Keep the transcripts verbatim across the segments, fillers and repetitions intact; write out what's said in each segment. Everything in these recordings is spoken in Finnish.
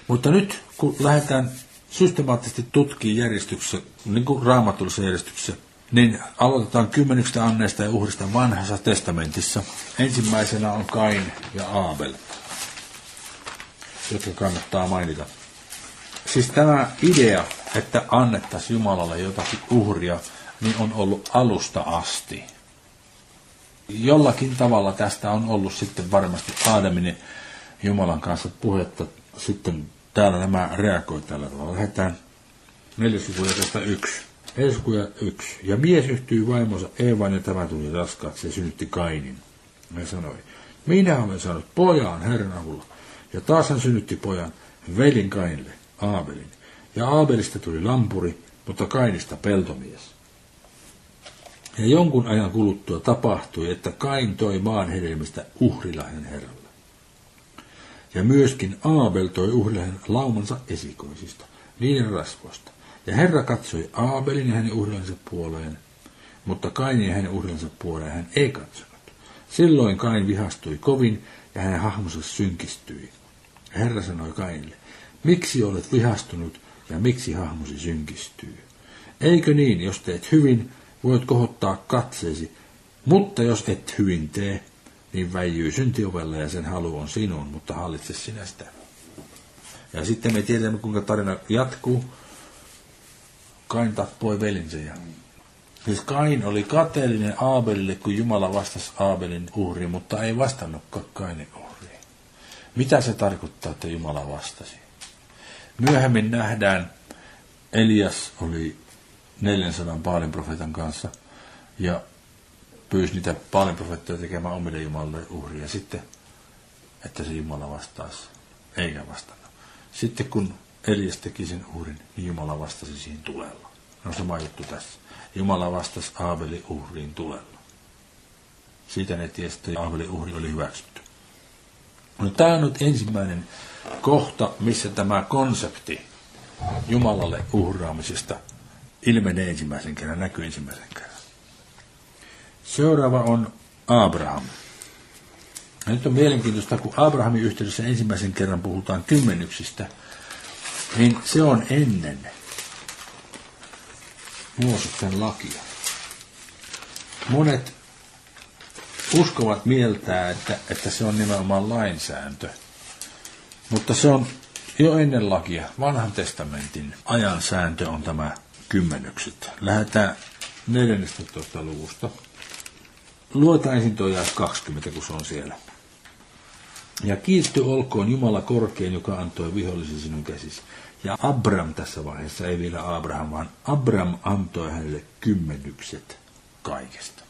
Mutta nyt, kun lähdetään systemaattisesti tutkimaan järjestyksessä, niin kuin raamatullisessa järjestyksessä, niin aloitetaan kymmenyksestä anneista ja uhrista vanhassa testamentissa. Ensimmäisenä on Kain ja Aabel, jotka kannattaa mainita. Siis tämä idea, että annettaisiin Jumalalle jotakin uhria, niin on ollut alusta asti. Jollakin tavalla tästä on ollut sitten varmasti Aadamin Jumalan kanssa puhetta. Sitten täällä nämä reagoi tällä tavalla. Lähdetään neljäs luku ja tästä yksi. Neljäs luku ja yksi. Ja mies yhtyi vaimonsa Eevan ja tämä tuli raskaaksi ja synnytti Kainin. Hän sanoi, minä olen saanut pojan Herran avulla. Ja taas hän synnytti pojan velin Kainille, Aabelin. Ja Aabelista tuli lampuri, mutta Kainista peltomies. Ja jonkun ajan kuluttua tapahtui, että Kain toi maan hedelmistä uhrilahjan Herralle. Ja myöskin Aabel toi uhrilahjan laumansa esikoisista, niiden rasvoista. Ja Herra katsoi Aabelin ja hänen uhrilansa puoleen, mutta Kainin ja hänen uhrilansa puoleen hän ei katsonut. Silloin Kain vihastui kovin ja hänen hahmonsa synkistyi. Ja Herra sanoi Kainille, miksi olet vihastunut ja miksi hahmosi synkistyy? Eikö niin, jos teet hyvin, voit kohottaa katseesi, mutta jos et hyvin tee, niin väijyy syntiovella ja sen halu on sinun, mutta hallitse sinä sitä. Ja sitten me tiedämme, kuinka tarina jatkuu. Kain tappoi velinsä. Ja siis Kain oli kateellinen Aabelille, kun Jumala vastasi Aabelin uhriin, mutta ei vastannutkaan Kainin uhriin. Mitä se tarkoittaa, että Jumala vastasi? Myöhemmin nähdään, Elias oli neljänsadan Baalin profeetan kanssa ja pyysi niitä Baalin profeettoja tekemään omille Jumalalle uhria. Sitten, että se Jumala vastaisi, eikä vastannut. Sitten kun Elias teki sen uhrin, niin Jumala vastasi siihen tulella. No sama juttu tässä. Jumala vastasi Aabelin uhriin tulella. Siitä ne tiesi, että Aabelin uhri oli hyväksytty. No, tämä on nyt ensimmäinen kohta, missä tämä konsepti Jumalalle uhraamisesta ilmenee ensimmäisen kerran, näkyy ensimmäisen kerran. Seuraava on Abraham. Ja nyt on mielenkiintoista, kun Abrahamin yhteydessä ensimmäisen kerran puhutaan kymmenyksistä, niin se on ennen Mooseksen lakia. Monet uskovat mieltää, että, että se on nimenomaan lainsääntö, mutta se on jo ennen lakia. Vanhan testamentin ajan sääntö on tämä kymmenykset. Lähdetään neljännentoista luvusta. Luetaan ensin tuo jae kaksikymmentä, kun se on siellä. Ja kiitetty olkoon Jumala korkein, joka antoi vihollisen sinun käsisi. Ja Abram tässä vaiheessa, ei vielä Abraham, vaan Abram antoi hänelle kymmenykset kaikesta.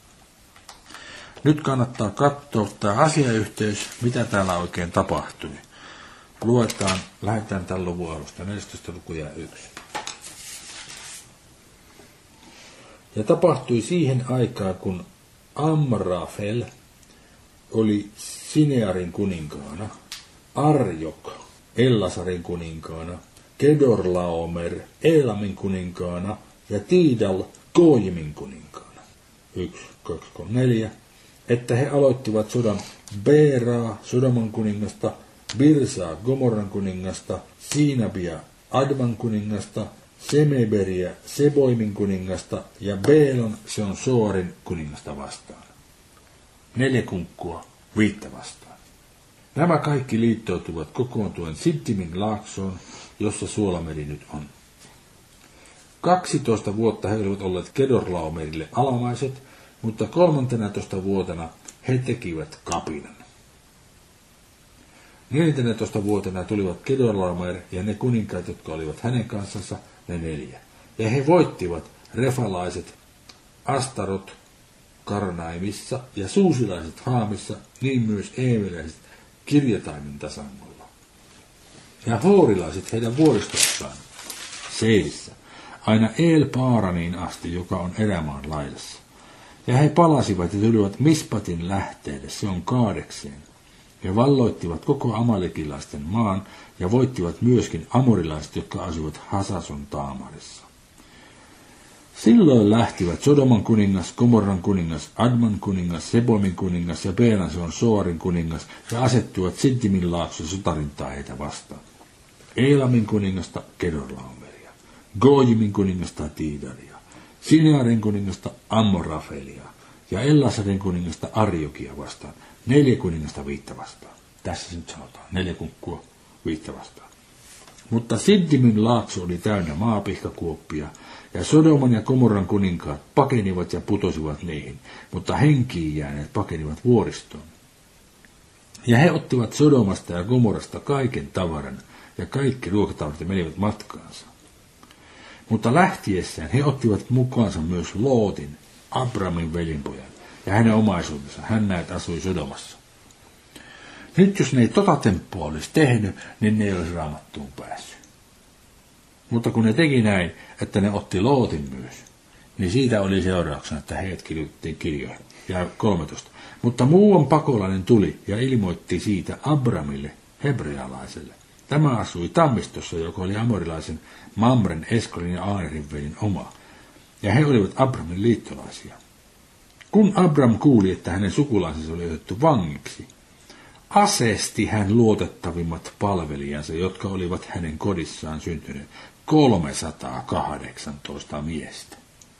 Nyt kannattaa katsoa tämä asiayhteys, mitä täällä oikein tapahtui. Luetaan, lähdetään tämän luvun alusta, neljästoista luku ja yksi. Ja tapahtui siihen aikaan, kun Amrafel oli Sinearin kuninkaana, Arjok Ellasarin kuninkaana, Kedorlaomer Eelamin kuninkaana ja Tiidal Goimin kuninkaana. Yksi, kaksi, kolme, neljä. Että he aloittivat sodan Beeraa, Sodoman kuningasta, Birsaa, Gomorran kuningasta, Siinabia, Adman kuningasta, Semeberiä, Seboimin kuningasta ja Beelon, se on Soorin kuningasta vastaan. Neljä kunkkua viittä vastaan. Nämä kaikki liittoutuvat kokoontuen Sittimin laaksoon, jossa Suolameri nyt on. Kaksitoista vuotta he olivat olleet Kedorlaomerille alamaiset, mutta kolmantenatoista vuotena he tekivät kapinan. Neljäntenätoista vuotena tulivat Kedorlaomer ja ne kuninkaat, jotka olivat hänen kanssansa, ne neljä. Ja he voittivat refalaiset Astarot Karnaimissa ja suusilaiset Haamissa, niin myös eemeläiset Kirjataimin tasangolla. Ja horilaiset heidän vuoristossaan Seirissä, aina El-Paaraniin asti, joka on erämaan laidassa. Ja he palasivat ja tulivat Mispatin lähteelle, se on Kaadekseen, ja valloittivat koko amalekilaisten maan ja voittivat myöskin amorilaiset, jotka asuivat Hasason Taamarissa. Silloin lähtivät Sodoman kuningas, Gomorran kuningas, Adman kuningas, Seboimin kuningas ja Beelan, se on Soorin kuningas, ja asettuivat Sittimin laaksossa sotarintaa heitä vastaan. Eelamin kuningasta Kedorlaomeria, Goojimin kuningasta Tiidaria, Sinearen kuningasta Ammorafelia ja Ellasarin kuningasta Arjokia vastaan. Neljä kuningasta viittä vastaan. Tässä nyt sanotaan, neljä kunkkua viittä vastaan. Mutta Siddimin laakso oli täynnä maapihkakuoppia, ja Sodoman ja Gomorran kuninkaat pakenivat ja putosivat niihin, mutta henkiin jääneet pakenivat vuoristoon. Ja he ottivat Sodomasta ja Gomorrasta kaiken tavaran, ja kaikki ruokatavarat menivät matkaansa. Mutta lähtiessään he ottivat mukaansa myös Lootin, Abramin velinpojan, ja hänen omaisuutensa. Hän näet asui Sodomassa. Nyt jos ne ei tota temppua olisi tehnyt, niin ne ei olisi Raamattuun päässyt. Mutta kun ne teki näin, että ne otti Lootin myös, niin siitä oli seurauksena, että heidät kirjoitettiin kirjoihin. Ja kolmetoista. Mutta muuan pakolainen tuli ja ilmoitti siitä Abramille, hebrealaiselle. Tämä asui Tammistossa, joka oli amorilaisen Mamren, Eskolin ja Aanerin velin oma. Ja he olivat Abramin liittolaisia. Kun Abram kuuli, että hänen sukulaisensa oli otettu vangiksi, asesti hän luotettavimmat palvelijansa, jotka olivat hänen kodissaan syntyneet, kolmesataakahdeksantoista miestä.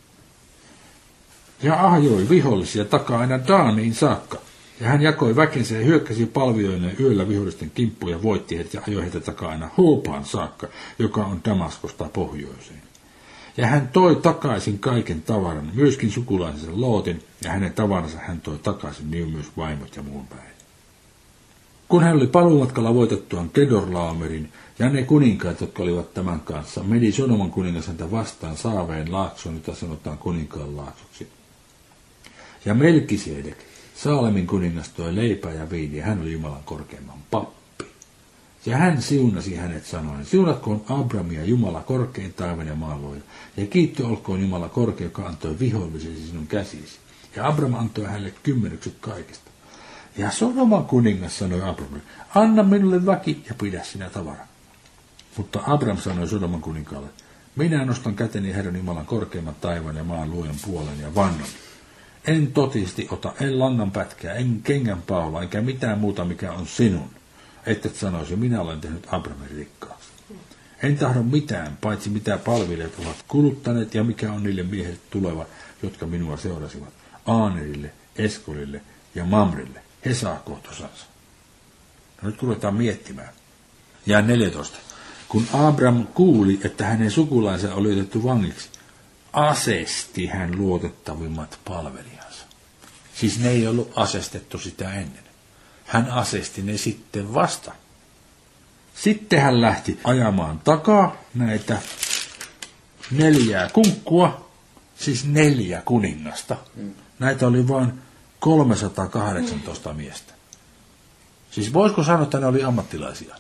Ja ahjoi vihollisia takaa aina Daaniin saakka, ja hän jakoi väkensä ja hyökkäsi palvioineen yöllä vihollisten kimppuun ja voitti heitä ja ajoi heitä takaa aina Hopaan saakka, joka on Damaskosta pohjoiseen. Ja hän toi takaisin kaiken tavaran, myöskin sukulaisensa Lootin, ja hänen tavaransa hän toi takaisin, niin myös vaimot ja muun päin. Kun hän oli paluumatkalla voitettuaan Kedorlaomerin, ja ne kuninkaat, jotka olivat tämän kanssa, meni Sodoman kuningas häntä vastaan Saaveen laaksoon, jota sanotaan kuninkaan laaksoksi. Ja Melkisedek, Saalemin kuningas, toi leipää ja viiniä, hän oli Jumalan korkeimman pappi. Ja hän siunasi hänet sanoen, siunatkoon Abramia Jumala korkein taivaan ja maan luoja, ja kiittö olkoon Jumala korkein, joka antoi vihollisesi sinun käsisi. Ja Abram antoi hänelle kymmenykset kaikesta. Ja Sodoman kuningas sanoi Abramille, anna minulle väki ja pidä sinä tavara. Mutta Abram sanoi Sodoman kuninkaalle, minä nostan käteni Herran Jumalan korkeimman taivaan ja maan luojan puolen ja vannon. En totisesti ota, en langan pätkää, en kengän paulaa, enkä mitään muuta, mikä on sinun. Että sanoisi, minä olen tehnyt Abramin rikkaaksi. En tahdo mitään, paitsi mitä palvelijat ovat kuluttaneet ja mikä on niille miehille tuleva, jotka minua seurasivat. Aanerille, Eskolille ja Mamrille. He saa kohtosansa. No nyt ruvetaan miettimään. Ja neljätoista. Kun Abram kuuli, että hänen sukulainsa oli otettu vangiksi, asesti hän luotettavimmat palvelijansa. Siis ne ei ollut asestettu sitä ennen. Hän asesti ne sitten vasta. Sitten hän lähti ajamaan takaa näitä neljää kunkkua, siis neljä kuningasta. Näitä oli vain kolmesataakahdeksantoista miestä. Siis voisiko sanoa, että ne oli ammattilaisia?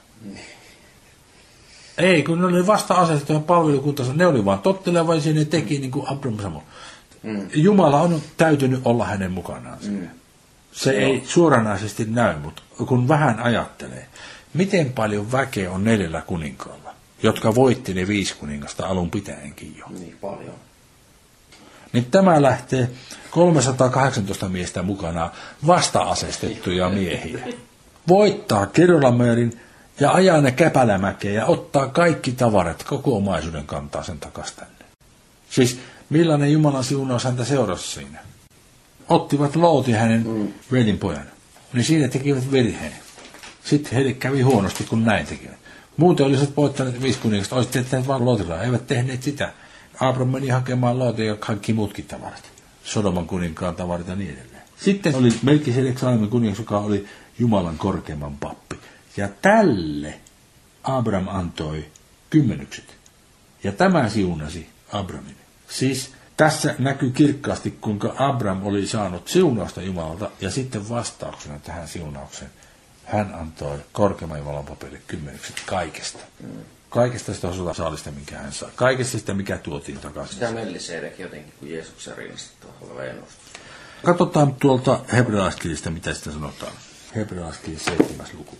Ei, kun ne oli vasta asetettuja palvelukuntansa, ne oli vaan tottelevaisia, ne teki niin kuin Abram sanoi. Mm. Jumala on täytynyt olla hänen mukanaan. Mm. Se Joo. ei suoranaisesti näy, mutta kun vähän ajattelee, miten paljon väkeä on neljällä kuninkaalla, jotka voitti ne viisi kuningasta alun pitäenkin jo. Niin paljon. Niin tämä lähtee kolmesataakahdeksantoista miestä mukana vasta-asestettuja miehiä. Voittaa Kedorlaomerin ja ajaa ne Käpälämäkeen ja ottaa kaikki tavarat, koko omaisuuden kantaa sen takas tänne. Siis millainen Jumalan siunaus häntä seurasi siinä? Ottivat Lootin hänen mm. velinpojan. Niin siinä tekivät virheen. Sitten heille kävi huonosti, kun näin tekivät. Muuten olisivat voittaneet viisi kuningasta, olisivat tehneet vain Lootilla. Eivät tehneet sitä. Abram meni hakemaan Lootin ja kaikki muutkin tavarat. Sodoman kuninkaan tavarat ja niin edelleen. Sitten oli Melkisedek Saalemin kuningas, joka oli Jumalan korkeimman pappi. Ja tälle Abram antoi kymmenykset. Ja tämä siunasi Abramin. Siis tässä näkyy kirkkaasti, kuinka Abram oli saanut siunausta Jumalalta, ja sitten vastauksena tähän siunaukseen hän antoi korkeimman Jumalan papille kymmenykset kaikesta. Mm. Kaikesta sitä osuutta saalista, minkä hän saa. Kaikesta sitä, mikä tuotiin takaisin. Sitä Melkisedek jotenkin, kun Jeesuksen rinnasta oleva ennustus. Katsotaan tuolta hebrealaiskirjasta, mitä sitä sanotaan. Hebrealaiskirja seitsemäs luku.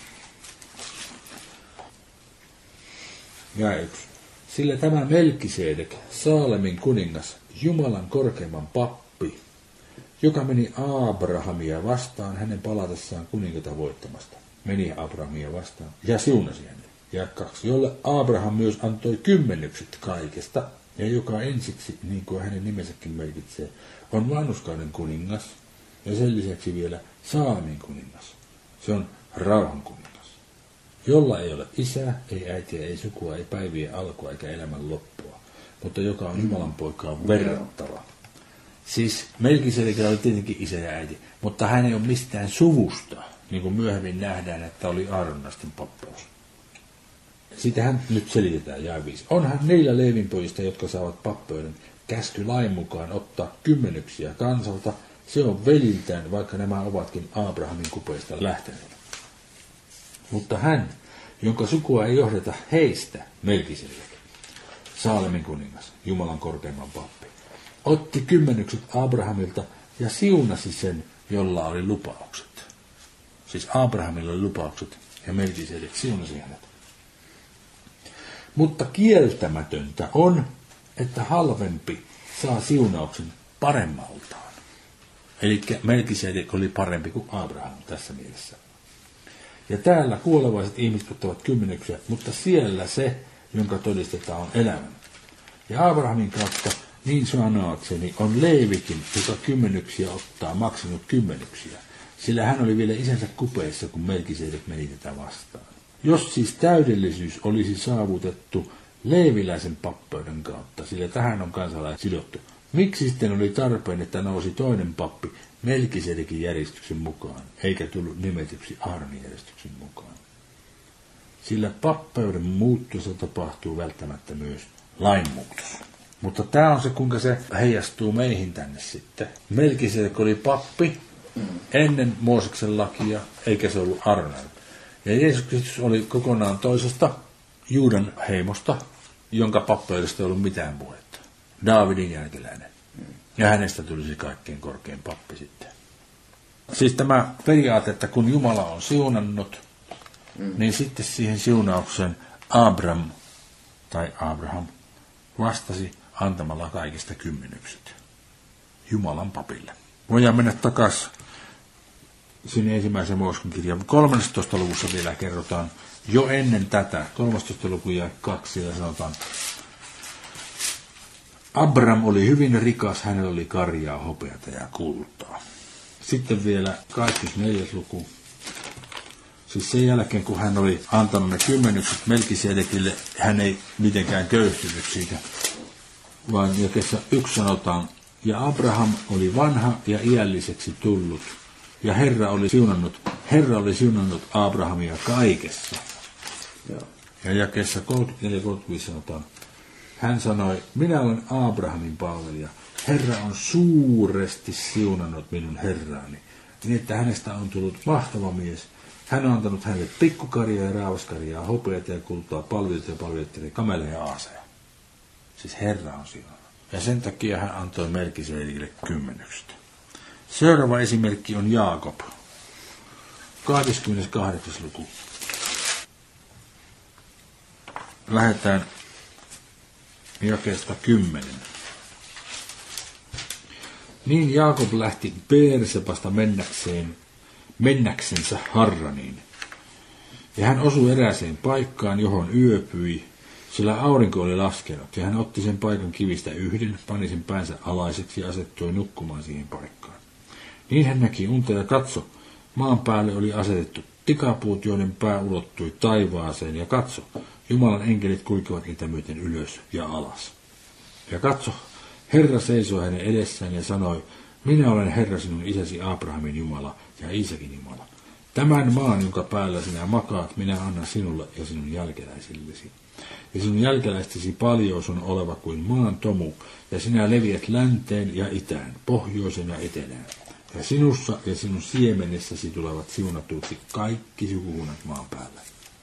Ja yksi. Sillä tämä Melkisedek, Saalemin kuningas, Jumalan korkeimman pappi, joka meni Abrahamia vastaan hänen palatessaan kuningata voittamasta, meni Abrahamia vastaan ja siunasi hänet. Ja kaksi, jolle Abraham myös antoi kymmenykset kaikesta, ja joka ensiksi, niin kuin hänen nimensäkin merkitsee, on vanhuskauden kuningas, ja sen lisäksi vielä Saalemin kuningas. Se on rauhan kuningas, jolla ei ole isää, ei äitiä, ei sukua, ei päivien alkua eikä elämän loppua, mutta joka on Jumalan poikaan verrattava. Siis Melkisedekillä oli tietenkin isä ja äiti, mutta hän ei ole mistään suvusta, niin kuin myöhemmin nähdään, että oli Aaronastin pappeus. Sitähän nyt selitetään jae viisi. Onhan niillä Leevin pojista, jotka saavat pappeuden, käsky lain mukaan ottaa kymmenyksiä kansalta. Se on veliltään, vaikka nämä ovatkin Abrahamin kupeista lähteneet. Mutta hän, jonka sukua ei johdeta heistä, Melkisedek, Saalemin kuningas, Jumalan korkeimman pappi, otti kymmenykset Abrahamilta ja siunasi sen, jolla oli lupaukset. Siis Abrahamilla oli lupaukset ja Melkisedek siunasi hänet. Mutta kieltämätöntä on, että halvempi saa siunauksen paremmaltaan. Eli Melkisedek oli parempi kuin Abraham tässä mielessä. Ja täällä kuolevaiset ihmiset ottavat kymmenyksiä, mutta siellä se, jonka todistetaan, on elämä. Ja Abrahamin kautta, niin sanoakseni, on Leevikin, joka kymmenyksiä ottaa, maksanut kymmenyksiä. Sillä hän oli vielä isänsä kupeessa, kun Melkisedek meni tätä vastaan. Jos siis täydellisyys olisi saavutettu leeviläisen pappeuden kautta, sillä tähän on kansalaiset sidottu, miksi sitten oli tarpeen, että nousi toinen pappi Melkisedekin järjestyksen mukaan, eikä tullut nimetyksi Aaronin järjestyksen mukaan? Sillä pappeuden muuttuessa tapahtuu välttämättä myös lainmuutos. Mutta tämä on se, kuinka se heijastuu meihin tänne sitten. Melkisedek oli pappi ennen Mooseksen lakia, eikä se ollut Aaronilla. Ja Jeesus Kristus oli kokonaan toisesta Juudan heimosta, jonka pappeudesta ei ollut mitään puhetta. Daavidin jälkeläinen. Ja hänestä tulisi kaikkein korkein pappi sitten. Siis tämä periaate, että kun Jumala on siunannut, mm. niin sitten siihen siunaukseen Abram tai Abraham vastasi antamalla kaikista kymmenykset Jumalan papille. Voidaan mennä takaisin sinne ensimmäisen Mooseksen kirjaan. kolmannessatoista luvussa vielä kerrotaan jo ennen tätä, kolmastoista luku ja kaksi, ja sanotaan, Abram oli hyvin rikas, hänellä oli karjaa, hopeata ja kultaa. Sitten vielä kaksikymmentäneljäs luku. Siis sen jälkeen, kun hän oli antanut ne kymmenykset Melkisedekille, hän ei mitenkään köyhtynyt siitä, vaan jakessa yksi sanotaan, ja Abraham oli vanha ja iälliseksi tullut, ja Herra oli siunannut, Herra oli siunannut Abrahamia kaikessa. Ja, ja jakeessa kolmekymmentäneljä kolmekymmentäviisi sanotaan, hän sanoi, minä olen Abrahamin palvelija. Herra on suuresti siunannut minun herraani, niin että hänestä on tullut mahtava mies. Hän on antanut hänelle pikkukarjaa ja raavaskarjaa, hopeata ja kultaa, palvelijoita ja palvelijoita, kameleja ja aaseja. Siis Herra on siunannut. Ja sen takia hän antoi Melkisedekille kymmenykset. Seuraava esimerkki on Jaakob. kaksikymmentäkahdeksan luku. Lähdetään jakeesta kymmenen. Niin Jaakob lähti Beersebasta mennäkseen, mennäksensä Harraniin. Ja hän osui erääseen paikkaan, johon yöpyi, sillä aurinko oli laskenut. Ja hän otti sen paikan kivistä yhden, pani sen päänsä alaiseksi ja asettui nukkumaan siihen paikkaan. Niin hän näki unta ja katso, maan päälle oli asetettu tikapuut, joiden pää ulottui taivaaseen, ja katso, Jumalan enkelit kulkivat niitä myöten ylös ja alas. Ja katso, Herra seisoi hänen edessään ja sanoi, minä olen Herra sinun isäsi Abrahamin Jumala ja Iisakin Jumala. Tämän maan, jonka päällä sinä makaat, minä annan sinulle ja sinun jälkeläisillesi. Ja sinun jälkeläistesi paljous on oleva kuin maan tomu, ja sinä leviät länteen ja itään, pohjoisen ja etelään. Ja sinussa ja sinun siemenessäsi tulevat siunatuiksi kaikki sukukunnat maan päällä.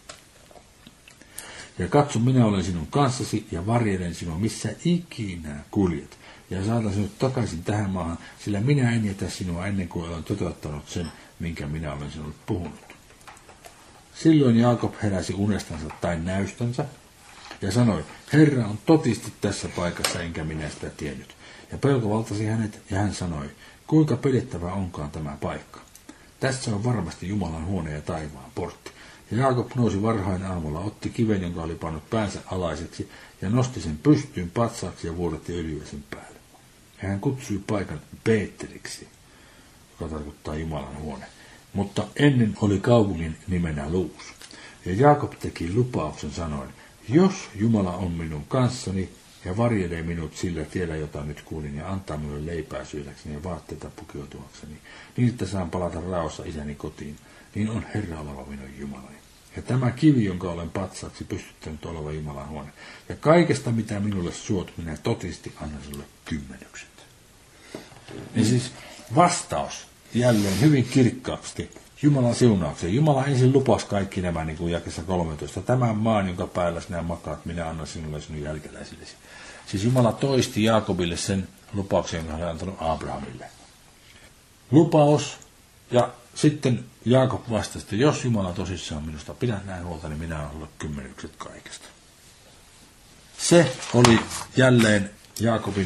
Ja katso, minä olen sinun kanssasi ja varjelen sinua, missä ikinä kuljet. Ja saatan sinut takaisin tähän maahan, sillä minä en jätä sinua ennen kuin olen toteuttanut sen, minkä minä olen sinulle puhunut. Silloin Jaakob heräsi unestansa tai näystänsä ja sanoi, Herra on totisti tässä paikassa, enkä minä sitä tiennyt. Ja pelko valtasi hänet, ja hän sanoi, kuinka pedettävä onkaan tämä paikka. Tässä on varmasti Jumalan huone ja taivaan portti. Ja Jaakob nousi varhain aamulla, otti kiven, jonka oli pannut päänsä alaiseksi, ja nosti sen pystyyn patsaaksi ja vuodatti öljyä sen päälle. Ja hän kutsui paikan Beetteliksi, joka tarkoittaa Jumalan huone. Mutta ennen oli kaupungin nimenä Luus. Ja Jaakob teki lupauksen sanoen, jos Jumala on minun kanssani ja varjelee minut sillä tiellä, jota nyt kuulin, ja antaa minulle leipää syödäkseni ja vaatteita pukeutuakseni, niin että saan palata rauhassa isäni kotiin, niin on Herra oleva minun Jumalani. Ja tämä kivi, jonka olen patsaaksi pystyttänyt oleva Jumalan huone. Ja kaikesta, mitä minulle suot, minä totisesti annan sinulle kymmenykset. Niin siis vastaus jälleen hyvin kirkkaasti Jumalan siunaukseen. Jumala ensin lupasi kaikki nämä, niin kuin jakessa kolmetoista. Tämän maan, jonka päällä sinä makaat, minä annan sinulle sinun jälkeläisillesi. Siis Jumala toisti Jaakobille sen lupauksen, jonka hän on antanut Abrahamille. Lupaus, ja sitten Jaakob vastasi, että jos Jumala tosissaan minusta pidä näin huolta, niin minä annan kymmenykset kaikesta. Se oli jälleen Jaakobin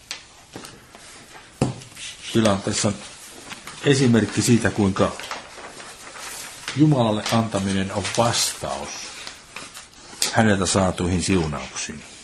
tilanteessa esimerkki siitä, kuinka Jumalalle antaminen on vastaus häneltä saatuihin siunauksiin.